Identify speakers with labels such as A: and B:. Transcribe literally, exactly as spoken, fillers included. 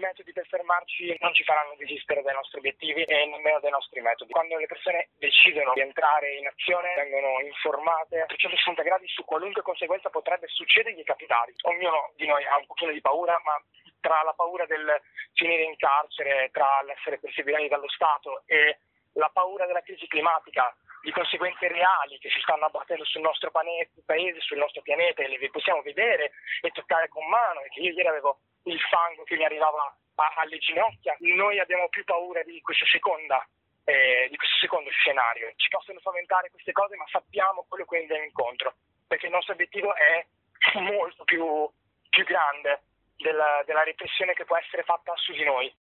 A: metodi per fermarci non ci faranno desistere dai nostri obiettivi e nemmeno dai nostri metodi. Quando le persone decidono di entrare in azione, vengono informate a trecentosessanta gradi su qualunque conseguenza potrebbe succedergli e capitare. Ognuno di noi ha un pochino di paura, ma tra la paura del finire in carcere, tra l'essere perseguitati dallo Stato e la paura della crisi climatica, di conseguenze reali che si stanno abbattendo sul nostro pane- paese, sul nostro pianeta, e le possiamo vedere e toccare con mano, e che io ieri avevo il fango che mi arrivava a- alle ginocchia. Noi abbiamo più paura di questa seconda, eh, di questo secondo scenario. Ci possono spaventare queste cose, ma sappiamo quello che andiamo incontro, perché il nostro obiettivo è molto più, più grande della, della repressione che può essere fatta su di noi.